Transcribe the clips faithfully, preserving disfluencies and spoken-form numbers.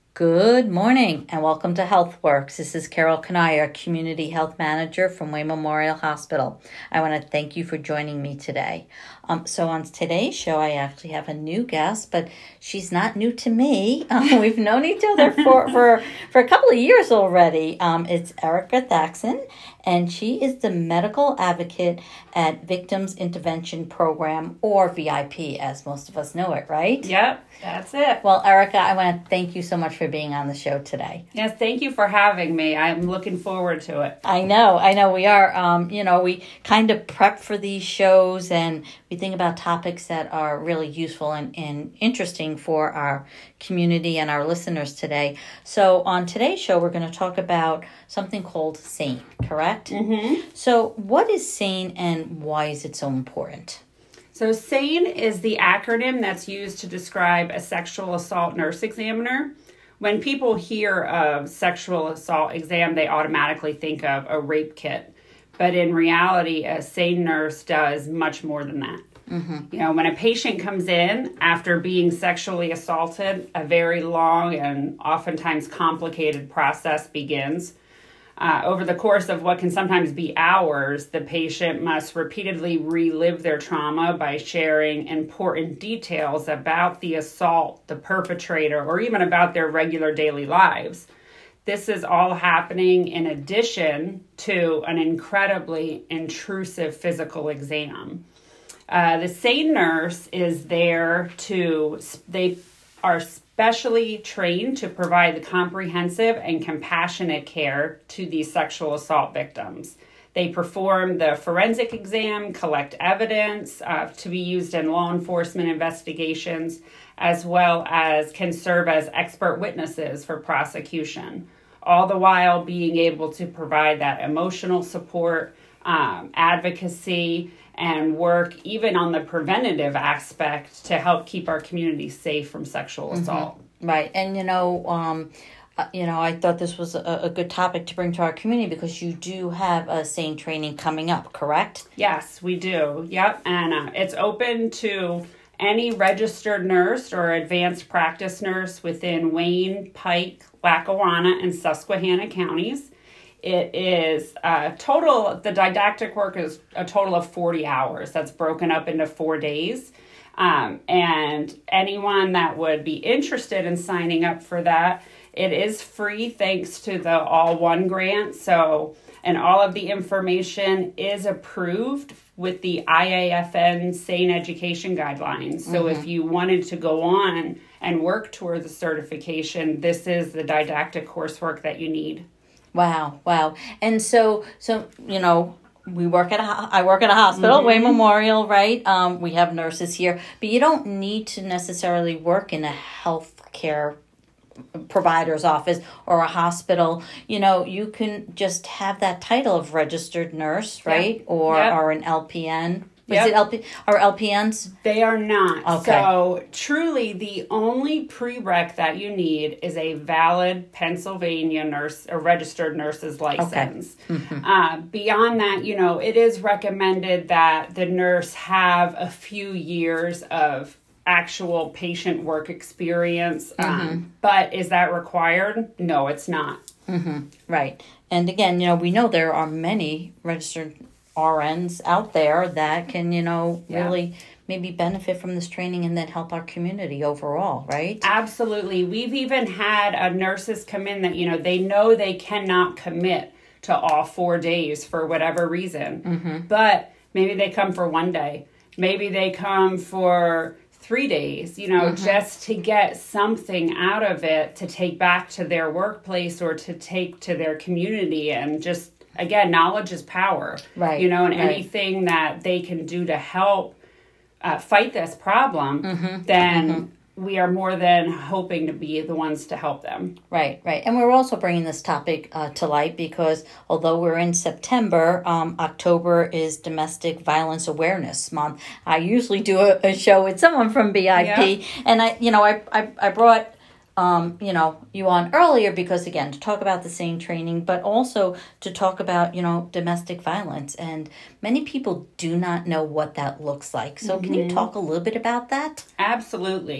Good morning and welcome to HealthWorks. This is Carol Kanaya, Community Health Manager from Wayne Memorial Hospital. I want to thank you for joining me today. Um, so on today's show, I actually have a new guest, but she's not new to me. Um, we've known each other for, for, for a couple of years already. Um, it's Erica Thaxton, and she is the medical advocate at Victims Intervention Program, or V I P, as most of us know it, right? Yep, that's it. Well, Erica, I want to thank you so much for being on the show today. Yes, thank you for having me. I'm looking forward to it. I know, I know we are. Um, you know, we kind of prep for these shows and we think about topics that are really useful and, and interesting for our community and our listeners today. So on today's show, we're going to talk about something called SANE, correct? Mm-hmm. So what is SANE and why is it so important? So SANE is the acronym that's used to describe a sexual assault nurse examiner. When people hear of sexual assault exam, they automatically think of a rape kit. But in reality, a SANE nurse does much more than that. Mm-hmm. You know, when a patient comes in after being sexually assaulted, a very long and oftentimes complicated process begins. Uh, over the course of what can sometimes be hours, the patient must repeatedly relive their trauma by sharing important details about the assault, the perpetrator, or even about their regular daily lives. This is all happening in addition to an incredibly intrusive physical exam. Uh, the SANE nurse is there to, they are specially trained to provide the comprehensive and compassionate care to these sexual assault victims. They perform the forensic exam, collect evidence uh, to be used in law enforcement investigations, as well as can serve as expert witnesses for prosecution, all the while being able to provide that emotional support, um, advocacy, and work even on the preventative aspect to help keep our community safe from sexual assault. Mm-hmm. Right. And, you know, um, uh, you know, I thought this was a, a good topic to bring to our community because you do have a SANE training coming up, correct? Yes, we do. Yep. And uh, it's open to any registered nurse or advanced practice nurse within Wayne, Pike, Lackawanna, and Susquehanna counties. It is a total, the didactic work is a total of forty hours. That's broken up into four days. Um, and anyone that would be interested in signing up for that, it is free thanks to the All One grant. So, and all of the information is approved with the I A F N SANE education guidelines. So mm-hmm. if you wanted to go on and work towards the certification, this is the didactic coursework that you need. Wow, wow. And so, so you know, we work at a, I work at a hospital, mm-hmm. Wayne Memorial, right? Um, we have nurses here, but you don't need to necessarily work in a healthcare provider's office or a hospital. You know, you can just have that title of registered nurse, right? Yep. Or yep. or an L P N. Is yep. it L P or L P Ns? They are not. Okay. So truly the only prereq that you need is a valid Pennsylvania nurse or registered nurse's license. Okay. Mm-hmm. Uh, beyond that, you know, it is recommended that the nurse have a few years of actual patient work experience. Mm-hmm. Um, but is that required? No, it's not. Mm-hmm. Right. And again, you know, we know there are many registered R Ns out there that can, you know, yeah. really maybe benefit from this training and then help our community overall, right? Absolutely. We've even had uh, nurses come in that, you know, they know they cannot commit to all four days for whatever reason, mm-hmm. but maybe they come for one day. Maybe they come for three days, you know, mm-hmm. just to get something out of it to take back to their workplace or to take to their community. And just, again, knowledge is power, right? You know, and right. anything that they can do to help uh, fight this problem, mm-hmm. then mm-hmm. we are more than hoping to be the ones to help them. Right, right. And we're also bringing this topic uh, to light because although we're in September, um, October is Domestic Violence Awareness Month. I usually do a, a show with someone from B I P, yeah. and I, you know, I, I, I brought um, you know, you on earlier because, again, to talk about the SANE training, but also to talk about, you know, domestic violence. And many people do not know what that looks like. So mm-hmm. can you talk a little bit about that? Absolutely.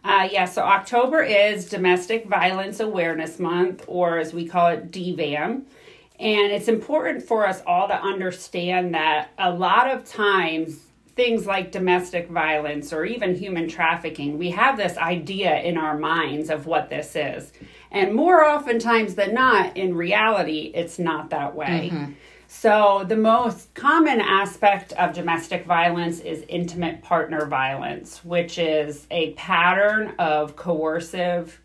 Uh, yeah, so October is Domestic Violence Awareness Month, or as we call it, D VAM. And it's important for us all to understand that a lot of times things like domestic violence or even human trafficking, we have this idea in our minds of what this is. And more oftentimes than not, in reality, it's not that way. Mm-hmm. So the most common aspect of domestic violence is intimate partner violence, which is a pattern of coercive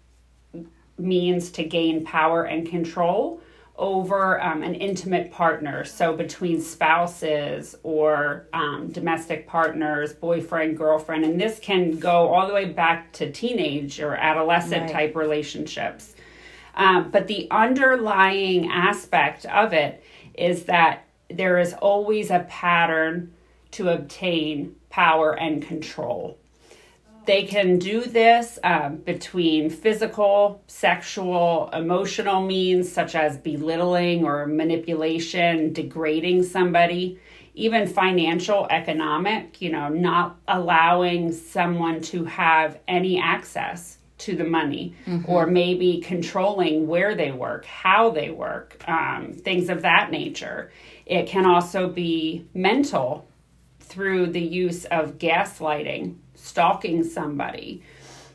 means to gain power and control over um, an intimate partner. So between spouses or um, domestic partners, boyfriend, girlfriend, and this can go all the way back to teenage or adolescent right. type relationships. Um, but the underlying aspect of it is that there is always a pattern to obtain power and control. They can do this um, between physical, sexual, emotional means such as belittling or manipulation, degrading somebody, even financial, economic, you know, not allowing someone to have any access to the money, mm-hmm. or maybe controlling where they work, how they work, um, things of that nature. It can also be mental through the use of gaslighting, stalking somebody,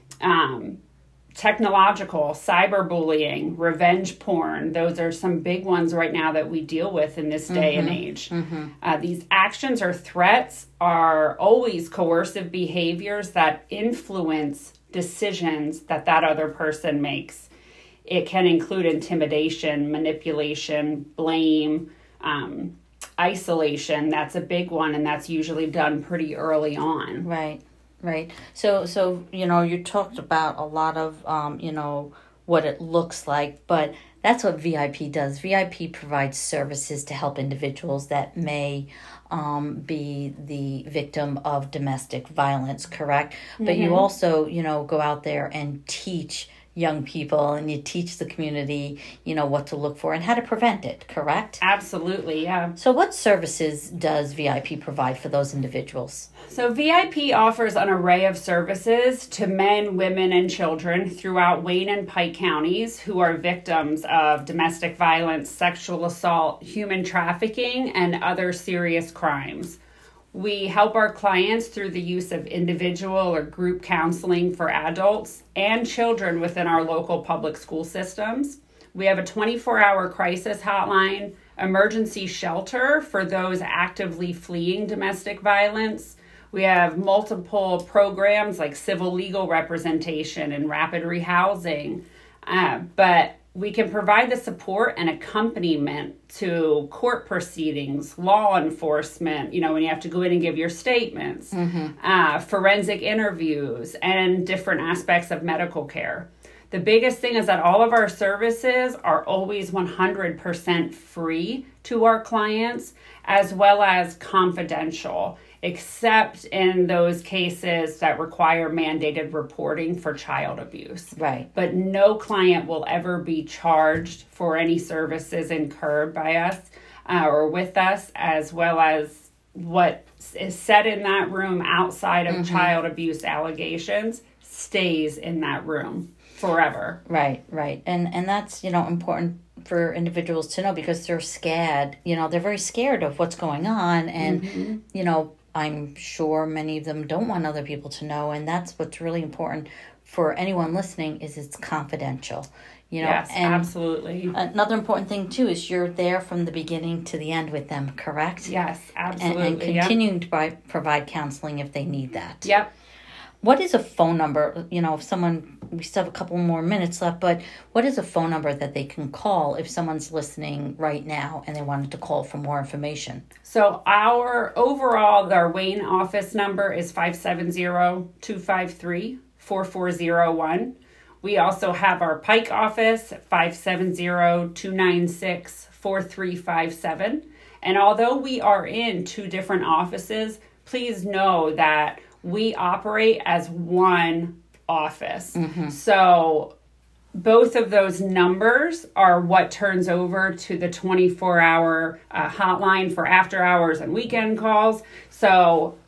um, technological, cyberbullying, revenge porn. Those are some big ones right now that we deal with in this day mm-hmm. and age. Mm-hmm. Uh, these actions or threats are always coercive behaviors that influence decisions that that other person makes. It can include intimidation, manipulation, blame, um, isolation. That's a big one, and that's usually done pretty early on. Right. Right. So, so you know, you talked about a lot of, um, you know, what it looks like, but that's what V I P does. V I P provides services to help individuals that may um, be the victim of domestic violence, correct? Mm-hmm. But you also, you know, go out there and teach young people and you teach the community, you know, what to look for and how to prevent it, correct? Absolutely, yeah. So what services does V I P provide for those individuals? So V I P offers an array of services to men, women, and children throughout Wayne and Pike counties who are victims of domestic violence, sexual assault, human trafficking, and other serious crimes. We help our clients through the use of individual or group counseling for adults and children within our local public school systems. We have a twenty-four hour crisis hotline, emergency shelter for those actively fleeing domestic violence. We have multiple programs like civil legal representation and rapid rehousing, uh, but we can provide the support and accompaniment to court proceedings, law enforcement, you know, when you have to go in and give your statements, mm-hmm. uh, forensic interviews, and different aspects of medical care. The biggest thing is that all of our services are always one hundred percent free to our clients, as well as confidential, except in those cases that require mandated reporting for child abuse. Right. But no client will ever be charged for any services incurred by us uh, or with us, as well as what is said in that room outside of mm-hmm. child abuse allegations stays in that room forever. Right, right. And and that's, you know, important for individuals to know because they're scared. You know, they're very scared of what's going on. And, mm-hmm. you know, I'm sure many of them don't want other people to know. And that's what's really important for anyone listening is it's confidential. You know, yes, and absolutely. Another important thing, too, is you're there from the beginning to the end with them, correct? Yes, absolutely. And, and continuing yep. to buy, provide counseling if they need that. Yep. What is a phone number? You know, if someone, we still have a couple more minutes left, but what is a phone number that they can call if someone's listening right now and they wanted to call for more information? So our overall, our Wayne office number is five seven zero, two five three, four four zero one. We also have our Pike office, five seven zero, two nine six, four three five seven. And although we are in two different offices, please know that we operate as one office. Mm-hmm. So both of those numbers are what turns over to the twenty-four hour uh, hotline for after hours and weekend calls. So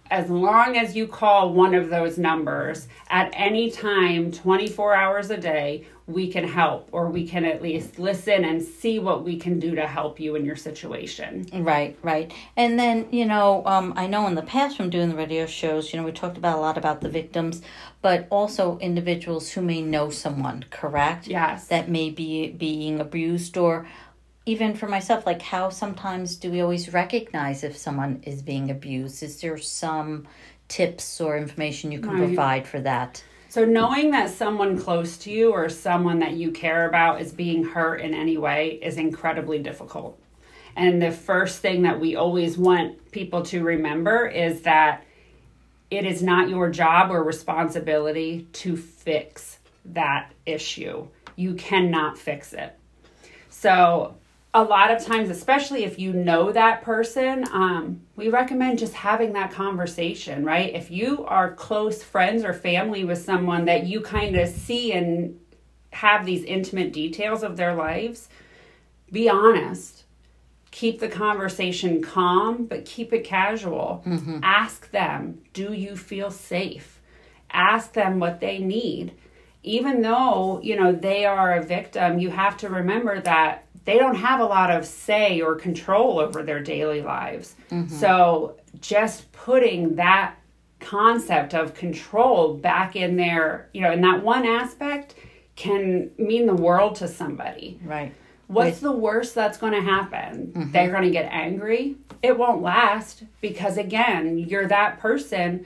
as long as you call one of those numbers at any time, twenty-four hours a day, we can help, or we can at least listen and see what we can do to help you in your situation. Right, right. And then, you know, um, I know in the past from doing the radio shows, you know, we talked about a lot about the victims, but also individuals who may know someone, correct? Yes. That may be being abused, or even for myself, like how sometimes do we always recognize if someone is being abused? Is there some tips or information you can Right. provide for that? So knowing that someone close to you or someone that you care about is being hurt in any way is incredibly difficult. And the first thing that we always want people to remember is that it is not your job or responsibility to fix that issue. You cannot fix it. So a lot of times, especially if you know that person, um, we recommend just having that conversation, right? If you are close friends or family with someone that you kind of see and have these intimate details of their lives, be honest. Keep the conversation calm, but keep it casual. Mm-hmm. Ask them, do you feel safe? Ask them what they need. Even though, you know, they are a victim, you have to remember that they don't have a lot of say or control over their daily lives. Mm-hmm. So just putting that concept of control back in there, you know, in that one aspect can mean the world to somebody. Right. What's With- the worst that's going to happen? Mm-hmm. They're going to get angry. It won't last because, again, you're that person.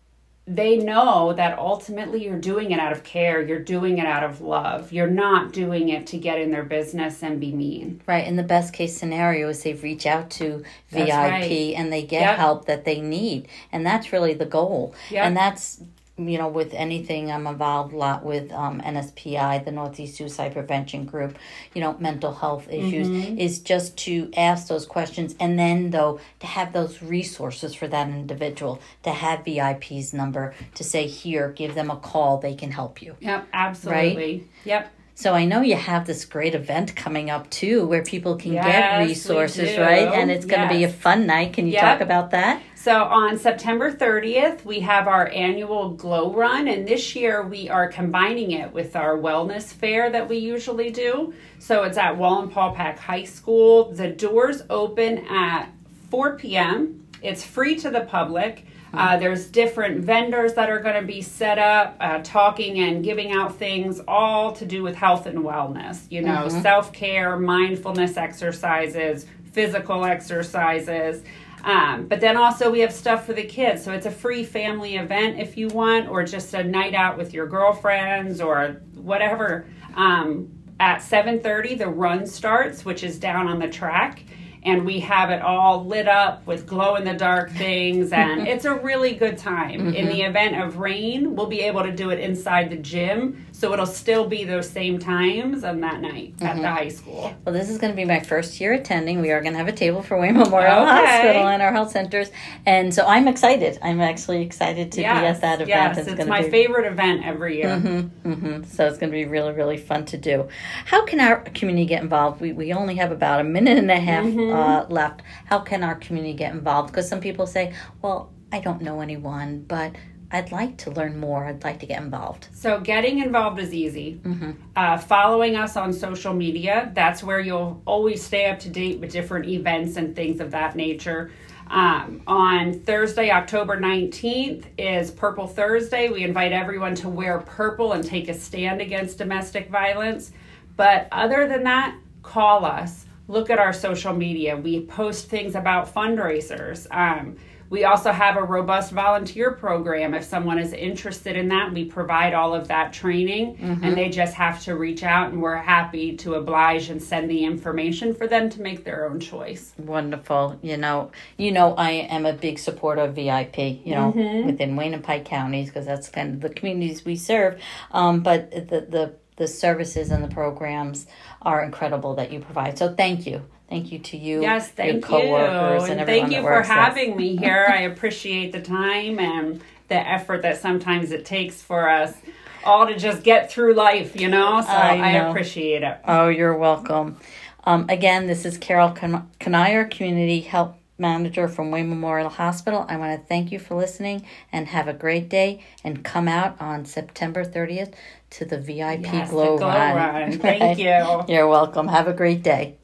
They know that ultimately you're doing it out of care. You're doing it out of love. You're not doing it to get in their business and be mean. Right. And the best case scenario is they reach out to V I P right. and they get Yep. help that they need. And that's really the goal. Yep. And that's, you know, with anything, I'm involved a lot with um, N S P I, the Northeast Suicide Prevention Group, you know, mental health issues, mm-hmm. is just to ask those questions. And then, though, to have those resources for that individual, to have V I P's number, to say, here, give them a call, they can help you. Yep, absolutely. Right? Yep. So I know you have this great event coming up, too, where people can yes, get resources, we do. right? And it's going to yes. be a fun night. Can you yep. talk about that? So on September thirtieth, we have our annual Glow Run, and this year we are combining it with our wellness fair that we usually do. So it's at Wallenpaupack High School. The doors open at four p.m. It's free to the public. Uh, there's different vendors that are going to be set up, uh, talking and giving out things, all to do with health and wellness. You know, mm-hmm. self-care, mindfulness exercises, physical exercises. Um, but then also we have stuff for the kids. So it's a free family event if you want, or just a night out with your girlfriends or whatever. Um, at seven thirty, the run starts, which is down on the track. And we have it all lit up with glow-in-the-dark things, and it's a really good time. Mm-hmm. In the event of rain, we'll be able to do it inside the gym, so it'll still be those same times on that night mm-hmm. at the high school. Well, this is going to be my first year attending. We are going to have a table for Wayne Memorial okay. Hospital and our health centers, and so I'm excited. I'm actually excited to yes. be at that event. Yes, it's, it's going my to be... favorite event every year. Mm-hmm, mm-hmm. So it's going to be really, really fun to do. How can our community get involved? We we only have about a minute and a half mm-hmm. uh, left. How can our community get involved? Because some people say, well, I don't know anyone, but I'd like to learn more. I'd like to get involved. So getting involved is easy. Mm-hmm. Uh, following us on social media, that's where you'll always stay up to date with different events and things of that nature. Um, on Thursday, October nineteenth is Purple Thursday. We invite everyone to wear purple and take a stand against domestic violence. But other than that, call us. Look at our social media. We post things about fundraisers. Um, we also have a robust volunteer program. If someone is interested in that, we provide all of that training, mm-hmm. and they just have to reach out, and we're happy to oblige and send the information for them to make their own choice. Wonderful. You know, you know, I am a big supporter of V I P, you know, mm-hmm. within Wayne and Pike counties, because that's kind of the communities we serve. Um, but the, the the services and the programs are incredible that you provide. So thank you. Thank you to you, yes, thank your coworkers, you. and, and everyone thank you that for works having us. me here. I appreciate the time and the effort that sometimes it takes for us all to just get through life, you know? So I, I appreciate it. Oh, you're welcome. Um, again, this is Carol Can- Kanier, Community Health Manager from Wayne Memorial Hospital. I want to thank you for listening and have a great day. And come out on September thirtieth to the V I P Yes, Glow, the Glow Run. Run. Thank you. You're welcome. Have a great day.